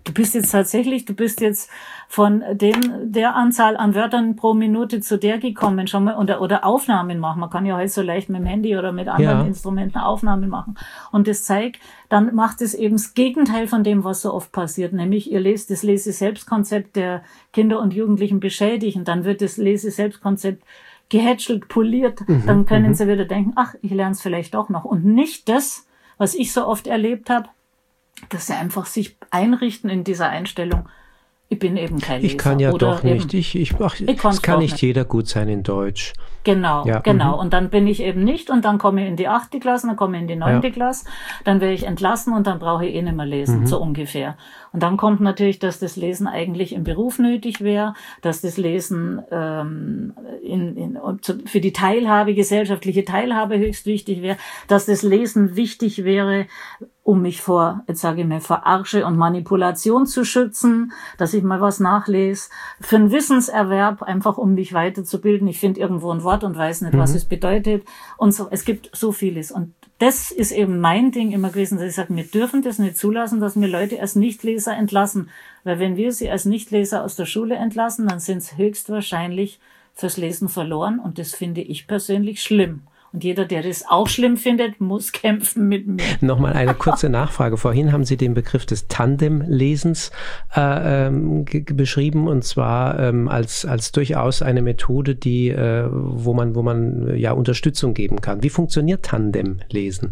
du bist jetzt tatsächlich, du bist jetzt von dem, der Anzahl an Wörtern pro Minute zu der gekommen, schon mal, oder, oder Aufnahmen machen. Man kann ja heute so leicht mit dem Handy oder mit anderen ja. Instrumenten Aufnahmen machen. Und das zeigt, dann macht es eben das Gegenteil von dem, was so oft passiert. Nämlich, ihr lest das Lese-Selbst-Konzept der Kinder und Jugendlichen beschädigen. Dann wird das Lese-Selbst-Konzept gehätschelt, poliert. Mhm, dann können m- sie wieder denken, ach, ich lerne es vielleicht doch noch. Und nicht das, was ich so oft erlebt habe, dass sie einfach sich einrichten in dieser Einstellung. Ich bin eben kein Leser. Ich kann ja oder doch nicht. Ich, ich, ach, ich es kann nicht nicht jeder gut sein in Deutsch. Genau, ja, genau. Mhm. Und dann bin ich eben nicht und dann komme ich in die achte Klasse, dann komme ich in die neunte ja. Klasse, dann werde ich entlassen und dann brauche ich eh nicht mehr lesen, mhm. so ungefähr. Und dann kommt natürlich, dass das Lesen eigentlich im Beruf nötig wäre, dass das Lesen ähm, in, in, für die Teilhabe, gesellschaftliche Teilhabe höchst wichtig wäre, dass das Lesen wichtig wäre, um mich vor, jetzt sage ich mal, vor Arsche und Manipulation zu schützen, dass ich mal was nachlese, für einen Wissenserwerb, einfach um mich weiterzubilden. Ich finde irgendwo ein Wort und weiß nicht, mhm. was es bedeutet und so. Es gibt so vieles. Und das ist eben mein Ding immer gewesen, dass ich sage, wir dürfen das nicht zulassen, dass wir Leute als Nichtleser entlassen. Weil wenn wir sie als Nichtleser aus der Schule entlassen, dann sind sie höchstwahrscheinlich fürs Lesen verloren. Und das finde ich persönlich schlimm. Und jeder, der das auch schlimm findet, muss kämpfen mit mir. Nochmal eine kurze Nachfrage. Vorhin haben Sie den Begriff des Tandemlesens äh, ähm, g- beschrieben, und zwar ähm, als als durchaus eine Methode, die äh, wo man wo man ja Unterstützung geben kann. Wie funktioniert Tandemlesen?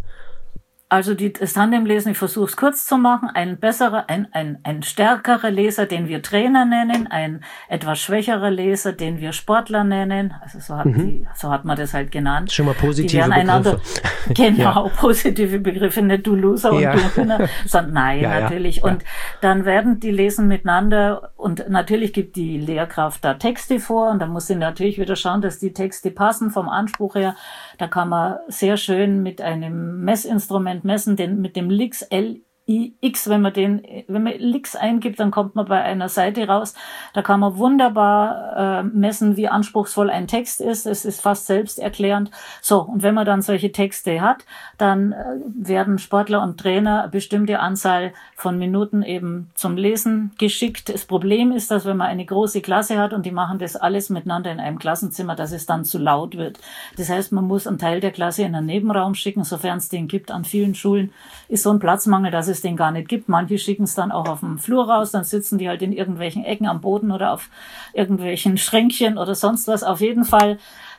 Also die, das Tandemlesen, ich versuche es kurz zu machen, ein besserer, ein, ein, ein stärkerer Leser, den wir Trainer nennen, ein etwas schwächerer Leser, den wir Sportler nennen, also so hat, mhm. die, so hat man das halt genannt. Schon mal positive die einander, Begriffe. Genau, ja. positive Begriffe, nicht du Loser und ja. du Gewinner, sondern nein, ja, natürlich. Ja. Und ja. dann werden die lesen miteinander und natürlich gibt die Lehrkraft da Texte vor und da muss sie natürlich wieder schauen, dass die Texte passen vom Anspruch her. Da kann man sehr schön mit einem Messinstrument messen, den mit dem L I X, L I X, wenn man den, wenn man L I X eingibt, dann kommt man bei einer Seite raus. Da kann man wunderbar äh, messen, wie anspruchsvoll ein Text ist. Es ist fast selbsterklärend. So, und wenn man dann solche Texte hat, dann äh, werden Sportler und Trainer eine bestimmte Anzahl von Minuten eben zum Lesen geschickt. Das Problem ist, dass wenn man eine große Klasse hat und die machen das alles miteinander in einem Klassenzimmer, dass es dann zu laut wird. Das heißt, man muss einen Teil der Klasse in einen Nebenraum schicken, sofern es den gibt. An vielen Schulen ist so ein Platzmangel, dass es den gar nicht gibt. Manche schicken es dann auch auf dem Flur raus, dann sitzen die halt in irgendwelchen Ecken am Boden oder auf irgendwelchen Schränkchen oder sonst was. Auf jeden Fall,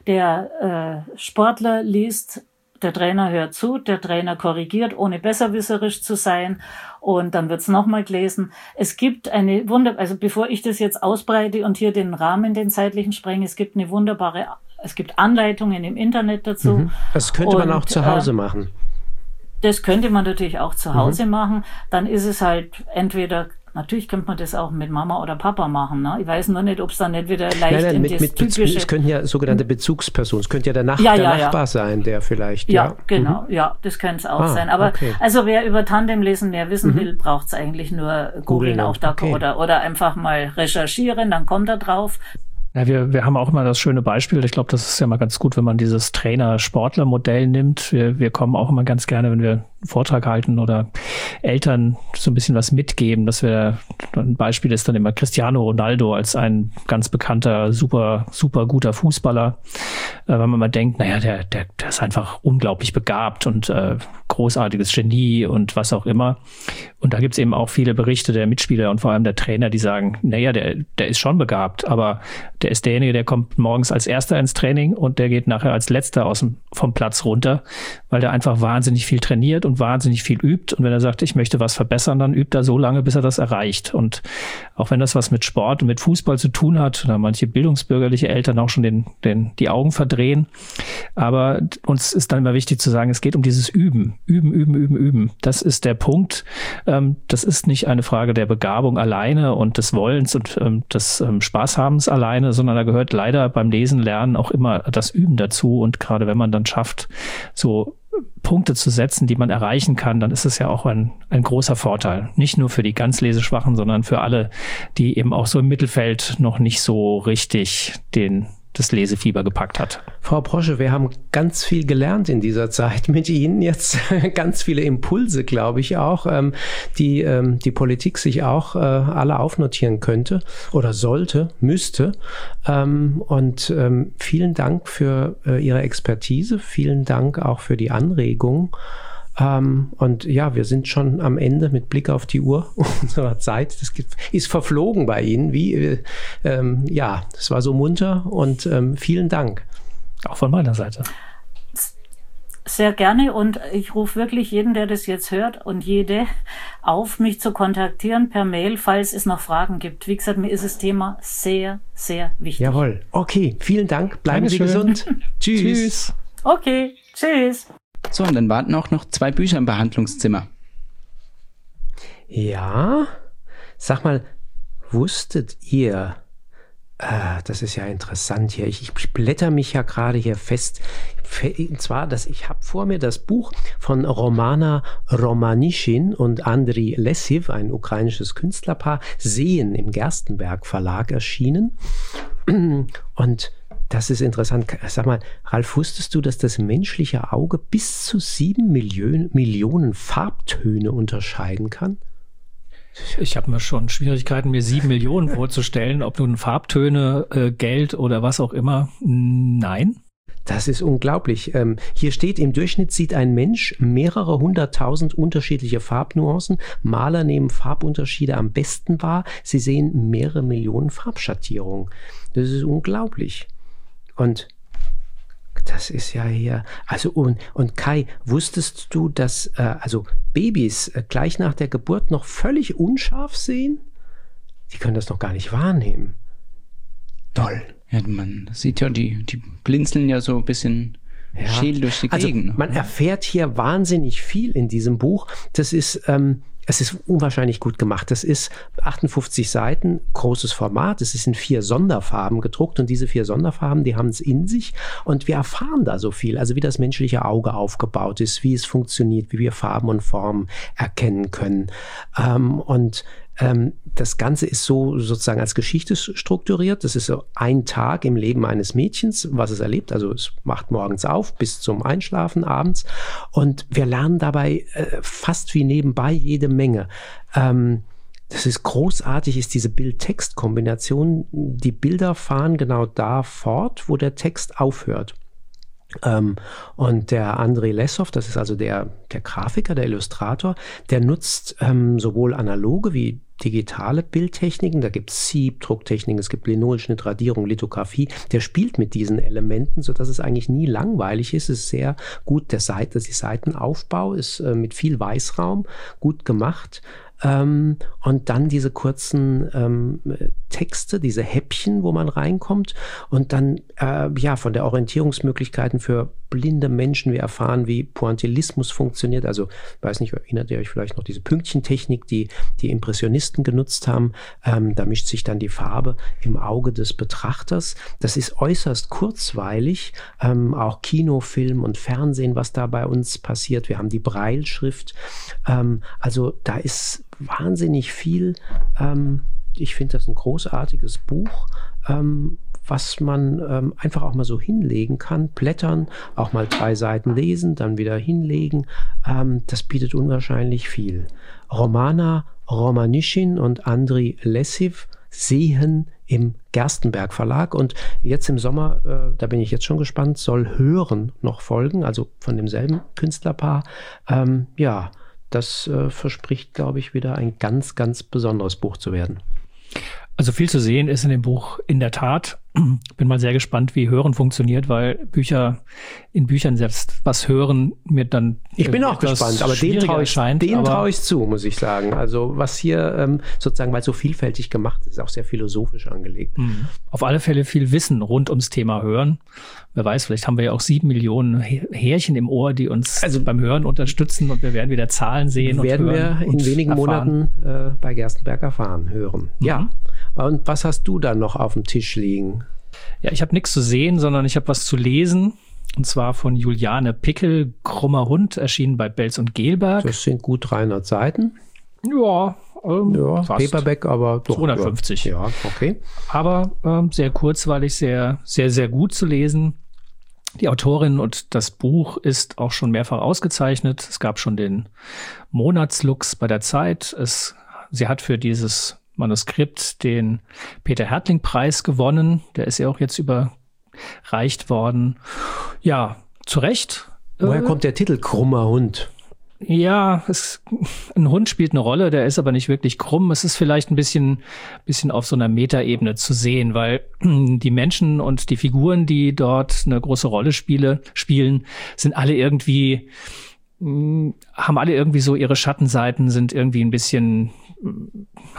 der äh, Sportler liest, der Trainer hört zu, der Trainer korrigiert, ohne besserwisserisch zu sein, und dann wird's nochmal gelesen. Es gibt eine Wunder, also bevor ich das jetzt ausbreite und hier den Rahmen, den zeitlichen sprenge, es gibt eine wunderbare, es gibt Anleitungen im Internet dazu. Mhm. Das könnte man und, auch zu Hause äh, machen. Das könnte man natürlich auch zu Hause mhm. machen. Dann ist es halt entweder, natürlich könnte man das auch mit Mama oder Papa machen. Ne? Ich weiß nur nicht, ob es dann nicht wieder leicht nein, nein, in mit, das mit typische... Es könnten ja sogenannte Bezugspersonen, es könnte ja der, Nach- ja, der ja, Nachbar ja. sein, der vielleicht... Ja, ja. genau, mhm. ja, das könnte es auch ah, sein. Aber okay. also wer über Tandemlesen mehr wissen mhm. will, braucht es eigentlich nur googeln auch da okay. oder, oder einfach mal recherchieren, dann kommt er drauf. Ja, wir, wir haben auch immer das schöne Beispiel. Ich glaube, das ist ja mal ganz gut, wenn man dieses Trainer-Sportler-Modell nimmt. Wir, wir kommen auch immer ganz gerne, wenn wir einen Vortrag halten oder Eltern so ein bisschen was mitgeben, dass wir, ein Beispiel ist dann immer Cristiano Ronaldo als ein ganz bekannter, super, super guter Fußballer. Äh, wenn man mal denkt, naja, der, der, der ist einfach unglaublich begabt und äh, großartiges Genie und was auch immer. Und da gibt's eben auch viele Berichte der Mitspieler und vor allem der Trainer, die sagen, naja, der, der ist schon begabt, aber der ist derjenige, der kommt morgens als Erster ins Training und der geht nachher als Letzter aus dem, vom Platz runter, weil der einfach wahnsinnig viel trainiert und wahnsinnig viel übt. Und wenn er sagt, ich möchte was verbessern, dann übt er so lange, bis er das erreicht. Und auch wenn das was mit Sport und mit Fußball zu tun hat, da manche bildungsbürgerliche Eltern auch schon den, den, die Augen verdrehen. Aber uns ist dann immer wichtig zu sagen, es geht um dieses Üben. Üben, üben, üben, üben. Das ist der Punkt. Ähm, das ist nicht eine Frage der Begabung alleine und des Wollens und ähm, des ähm, Spaßhabens alleine, sondern da gehört leider beim Lesen, Lernen auch immer das Üben dazu. Und gerade wenn man dann schafft, so Punkte zu setzen, die man erreichen kann, dann ist es ja auch ein, ein großer Vorteil. Nicht nur für die ganz Leseschwachen, sondern für alle, die eben auch so im Mittelfeld noch nicht so richtig den das Lesefieber gepackt hat. Frau Brosche, wir haben ganz viel gelernt in dieser Zeit mit Ihnen. Jetzt ganz viele Impulse, glaube ich auch, ähm, die ähm, die Politik sich auch äh, alle aufnotieren könnte oder sollte, müsste. Ähm, und ähm, vielen Dank für äh, Ihre Expertise. Vielen Dank auch für die Anregung. Ähm, und ja, wir sind schon am Ende mit Blick auf die Uhr unserer Zeit. Das ist verflogen bei Ihnen. Wie, äh, ähm, ja, das war so munter und ähm, vielen Dank. Auch von meiner Seite. Sehr gerne, und ich rufe wirklich jeden, der das jetzt hört und jede auf, mich zu kontaktieren per Mail, falls es noch Fragen gibt. Wie gesagt, mir ist das Thema sehr, sehr wichtig. Jawohl. Okay, vielen Dank. Bleiben Dankeschön. Sie gesund. Tschüss. Tschüss. Okay, tschüss. So, und dann warten auch noch zwei Bücher im Behandlungszimmer. Ja, sag mal, wusstet ihr, äh, das ist ja interessant hier, ich, ich blätter mich ja gerade hier fest, und zwar, dass ich habe vor mir das Buch von Romana Romanischin und Andriy Lessiv, ein ukrainisches Künstlerpaar, Sehen im Gerstenberg Verlag erschienen. Und das ist interessant. Sag mal, Ralf, wusstest du, dass das menschliche Auge bis zu sieben Millionen, Millionen Farbtöne unterscheiden kann? Ich habe mir schon Schwierigkeiten, mir sieben Millionen vorzustellen, ob nun Farbtöne, äh, Geld oder was auch immer. Nein. Das ist unglaublich. Ähm, hier steht, im Durchschnitt sieht ein Mensch mehrere hunderttausend unterschiedliche Farbnuancen. Maler nehmen Farbunterschiede am besten wahr. Sie sehen mehrere Millionen Farbschattierungen. Das ist unglaublich. Und das ist ja hier, also und, und Kai, wusstest du, dass äh, also Babys äh, gleich nach der Geburt noch völlig unscharf sehen? Die können das noch gar nicht wahrnehmen. Toll. Ja, man sieht ja, die, die blinzeln ja so ein bisschen ja. scheel durch die also Gegend. Man erfährt hier wahnsinnig viel in diesem Buch. Das ist ähm, Es ist unwahrscheinlich gut gemacht. Das ist achtundfünfzig Seiten, großes Format. Es ist in vier Sonderfarben gedruckt und diese vier Sonderfarben, die haben es in sich und wir erfahren da so viel. Also wie das menschliche Auge aufgebaut ist, wie es funktioniert, wie wir Farben und Formen erkennen können. Ähm, und ähm, das Ganze ist so sozusagen als Geschichte strukturiert. Das ist so ein Tag im Leben eines Mädchens, was es erlebt. Also es macht morgens auf bis zum Einschlafen abends und wir lernen dabei äh, fast wie nebenbei jede Menge. Ähm, das ist großartig, ist diese Bild-Text-Kombination. Die Bilder fahren genau da fort, wo der Text aufhört. Ähm, und der Andriy Lessiv, das ist also der, der Grafiker, der Illustrator, der nutzt ähm, sowohl analoge wie digitale Bildtechniken, da gibt es Sieb, Drucktechniken, es gibt Linolschnitt, Radierung, Lithografie, der spielt mit diesen Elementen, sodass es eigentlich nie langweilig ist, es ist sehr gut, der Seite, die Seitenaufbau ist äh, mit viel Weißraum gut gemacht. Ähm, und dann diese kurzen ähm, Texte, diese Häppchen, wo man reinkommt und dann äh, ja von der Orientierungsmöglichkeiten für blinde Menschen. Wir erfahren, wie Pointillismus funktioniert. Also, ich weiß nicht, erinnert ihr euch vielleicht noch diese Pünktchentechnik, die die Impressionisten genutzt haben. Ähm, da mischt sich dann die Farbe im Auge des Betrachters. Das ist äußerst kurzweilig. Ähm, auch Kino, Film und Fernsehen, was da bei uns passiert. Wir haben die Brailleschrift. Ähm, also da ist wahnsinnig viel. Ähm, ich finde das ein großartiges Buch, ähm, was man ähm, einfach auch mal so hinlegen kann, blättern, auch mal drei Seiten lesen, dann wieder hinlegen. Ähm, das bietet unwahrscheinlich viel. Romana Romanischin und Andriy Lessiv, Sehen im Gerstenberg Verlag. Und jetzt im Sommer, äh, da bin ich jetzt schon gespannt, soll Hören noch folgen, also von demselben Künstlerpaar. Ähm, ja, das äh, verspricht, glaube ich, wieder ein ganz, ganz besonderes Buch zu werden. Also viel zu sehen ist in dem Buch in der Tat. Bin mal sehr gespannt, wie Hören funktioniert, weil Bücher in Büchern selbst was hören mir dann Ich bin auch gespannt, aber den traue ich, den traue ich zu, muss ich sagen. Also was hier ähm, sozusagen, weil so vielfältig gemacht ist, ist auch sehr philosophisch angelegt. Mhm. Auf alle Fälle viel Wissen rund ums Thema Hören. Wer weiß, vielleicht haben wir ja auch sieben Millionen Härchen im Ohr, die uns also beim Hören unterstützen und wir werden wieder Zahlen sehen. Werden und hören wir in wenigen erfahren. Monaten äh, bei Gerstenberg erfahren, hören. Mhm. Ja. Und was hast du dann noch auf dem Tisch liegen? Ja, ich habe nichts zu sehen, sondern ich habe was zu lesen. Und zwar von Juliane Pickel, Krummer Hund, erschienen bei Belz und Gelberg. Das sind gut dreihundert Seiten. Ja, ähm, Ja, fast. Paperback, aber doch. zweihundertfünfzig. Ja, okay. Aber ähm, sehr kurzweilig, sehr, sehr, sehr gut zu lesen. Die Autorin und das Buch ist auch schon mehrfach ausgezeichnet. Es gab schon den Monatslux bei der Zeit. Es, sie hat für dieses Manuskript den Peter-Härtling-Preis gewonnen. Der ist ja auch jetzt überreicht worden. Ja, zu Recht. Woher Äh, kommt der Titel Krummer Hund? Ja, es, ein Hund spielt eine Rolle, der ist aber nicht wirklich krumm. Es ist vielleicht ein bisschen, bisschen auf so einer Metaebene zu sehen, weil die Menschen und die Figuren, die dort eine große Rolle spiele, spielen, sind alle irgendwie, mh, haben alle irgendwie so ihre Schattenseiten, sind irgendwie ein bisschen mh,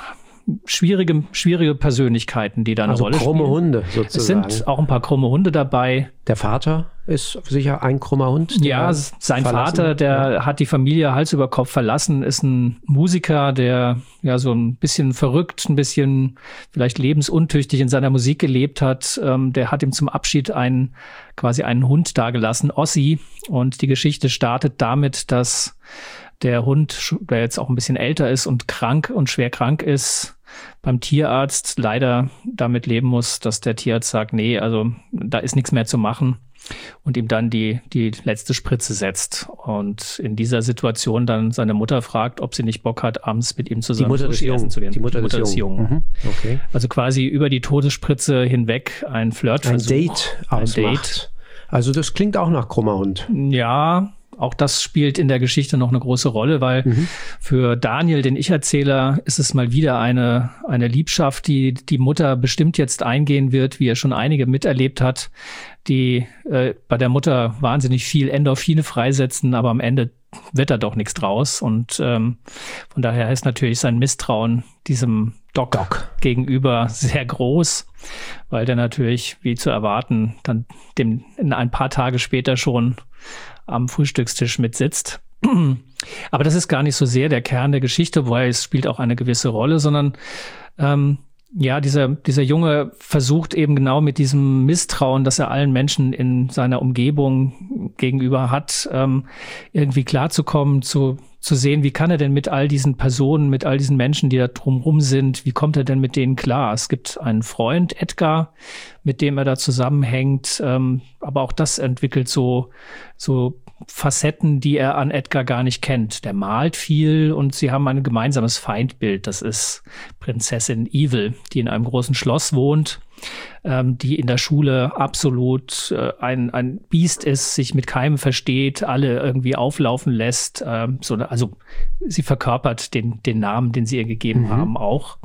schwierige, schwierige Persönlichkeiten, die da eine Also Rolle krumme spielen. Hunde Es sozusagen. sind auch ein paar krumme Hunde dabei. Der Vater ist sicher ein krummer Hund. der Ja, sein verlassen- Vater, der Ja. hat die Familie Hals über Kopf verlassen, ist ein Musiker, der ja so ein bisschen verrückt, ein bisschen vielleicht lebensuntüchtig in seiner Musik gelebt hat. Ähm, der hat ihm zum Abschied einen, quasi einen Hund dagelassen, Ossi. Und die Geschichte startet damit, dass der Hund, der jetzt auch ein bisschen älter ist und krank und schwer krank ist, beim Tierarzt leider damit leben muss, dass der Tierarzt sagt, nee, also da ist nichts mehr zu machen und ihm dann die, die letzte Spritze setzt. Und in dieser Situation dann seine Mutter fragt, ob sie nicht Bock hat, abends mit ihm Die zusammen Mutter des Sushi Jungen. essen zu gehen. Die Mutter, des, Jungen. Mhm. Okay. Also quasi über die Todesspritze hinweg ein Ein Flirtversuch. Date Ein ausmacht. Date. Also das klingt auch nach krummer Hund. Ja, auch das spielt in der Geschichte noch eine große Rolle, weil Mhm. für Daniel, den Ich-Erzähler, ist es mal wieder eine, eine Liebschaft, die die Mutter bestimmt jetzt eingehen wird, wie er schon einige miterlebt hat, die äh, bei der Mutter wahnsinnig viel Endorphine freisetzen, aber am Ende wird da doch nichts draus. Und ähm, von daher ist natürlich sein Misstrauen diesem Doc, Doc. gegenüber sehr groß, weil der natürlich, wie zu erwarten, dann dem in ein paar Tage später schon am Frühstückstisch mitsitzt. Aber das ist gar nicht so sehr der Kern der Geschichte, weil es spielt auch eine gewisse Rolle, sondern ähm, ja, dieser, dieser Junge versucht eben genau mit diesem Misstrauen, das er allen Menschen in seiner Umgebung gegenüber hat, ähm, irgendwie klarzukommen, zu, zu sehen, wie kann er denn mit all diesen Personen, mit all diesen Menschen, die da drumherum sind, wie kommt er denn mit denen klar? Es gibt einen Freund, Edgar, mit dem er da zusammenhängt, ähm, aber auch das entwickelt so, so Facetten, die er an Edgar gar nicht kennt. Der malt viel und sie haben ein gemeinsames Feindbild. Das ist Prinzessin Evil, die in einem großen Schloss wohnt, ähm, die in der Schule absolut äh, ein, ein Biest ist, sich mit keinem versteht, alle irgendwie auflaufen lässt. Ähm, so, also sie verkörpert den, den Namen, den sie ihr gegeben Mhm. haben, auch.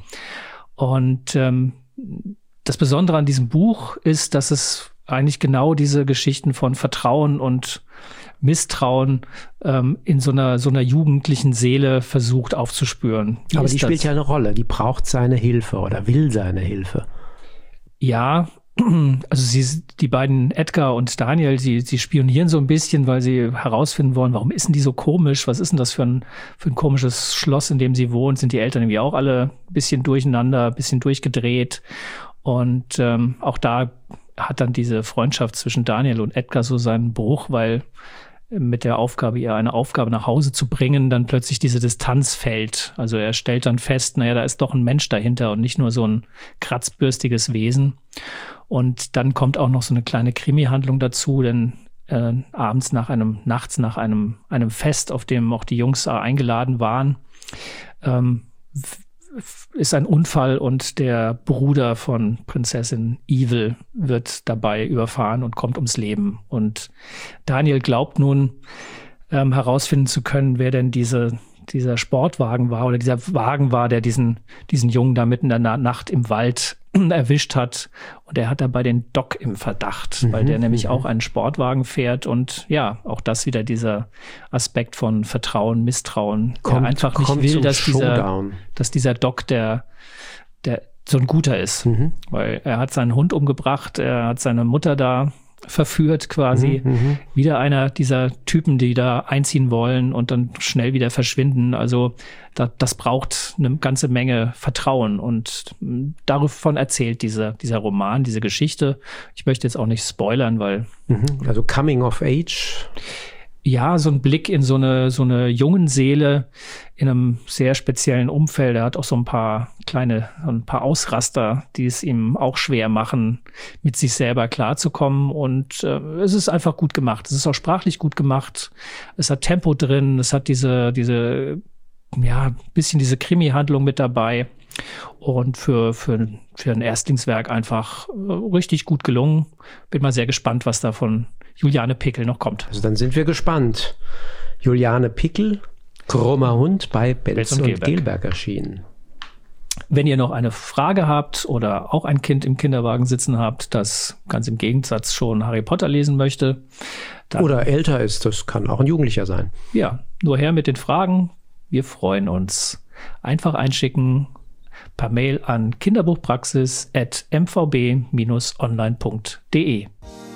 Und ähm, das Besondere an diesem Buch ist, dass es eigentlich genau diese Geschichten von Vertrauen und Misstrauen ähm, in so einer so einer jugendlichen Seele versucht aufzuspüren. Wie Aber ist die das? spielt ja eine Rolle. Die braucht seine Hilfe oder will seine Hilfe. Ja, also sie, die beiden Edgar und Daniel, sie, sie spionieren so ein bisschen, weil sie herausfinden wollen, warum ist denn die so komisch? Was ist denn das für ein, für ein komisches Schloss, in dem sie wohnt? Sind die Eltern irgendwie auch alle ein bisschen durcheinander, ein bisschen durchgedreht? Und ähm, auch da hat dann diese Freundschaft zwischen Daniel und Edgar so seinen Bruch, weil mit der Aufgabe, ihr eine Aufgabe nach Hause zu bringen, dann plötzlich diese Distanz fällt. Also er stellt dann fest, naja, da ist doch ein Mensch dahinter und nicht nur so ein kratzbürstiges Wesen. Und dann kommt auch noch so eine kleine Krimi-Handlung dazu, denn äh, abends nach einem, nachts nach einem, einem Fest, auf dem auch die Jungs äh, eingeladen waren, ähm, ist ein Unfall und der Bruder von Prinzessin Evil wird dabei überfahren und kommt ums Leben. Und Daniel glaubt nun ähm, herausfinden zu können, wer denn diese, dieser Sportwagen war oder dieser Wagen war, der diesen, diesen Jungen da mitten in der Nacht im Wald erwischt hat. Und er hat dabei den Doc im Verdacht, Mhm, weil der nämlich mhm. auch einen Sportwagen fährt. Und ja, auch das wieder dieser Aspekt von Vertrauen, Misstrauen. Kommt, er einfach nicht kommt will, zum dass dieser, Showdown. dass dieser Doc der, der so ein guter ist. Mhm. Weil er hat seinen Hund umgebracht, er hat seine Mutter da verführt quasi. Mhm, mhm. Wieder einer dieser Typen, die da einziehen wollen und dann schnell wieder verschwinden. Also da, das braucht eine ganze Menge Vertrauen und mh, davon erzählt dieser, dieser Roman, diese Geschichte. Ich möchte jetzt auch nicht spoilern, weil Mhm. Also Coming of Age. ja, so ein Blick in so eine, so eine jungen Seele in einem sehr speziellen Umfeld. Er hat auch so ein paar kleine, ein paar Ausraster, die es ihm auch schwer machen, mit sich selber klarzukommen. Und äh, es ist einfach gut gemacht. Es ist auch sprachlich gut gemacht. Es hat Tempo drin. Es hat diese, diese, ja, bisschen diese Krimi-Handlung mit dabei. Und für, für, für ein Erstlingswerk einfach äh, richtig gut gelungen. Bin mal sehr gespannt, was da von Juliane Pickel noch kommt. Also dann sind wir gespannt. Juliane Pickel, Krummer Hund bei Benz und Gelberg. Gelberg erschienen. Wenn ihr noch eine Frage habt oder auch ein Kind im Kinderwagen sitzen habt, das ganz im Gegensatz schon Harry Potter lesen möchte. Dann, oder älter ist, das kann auch ein Jugendlicher sein. Ja, nur her mit den Fragen. Wir freuen uns. Einfach einschicken per Mail an kinderbuchpraxis at m v b dash online punkt d e.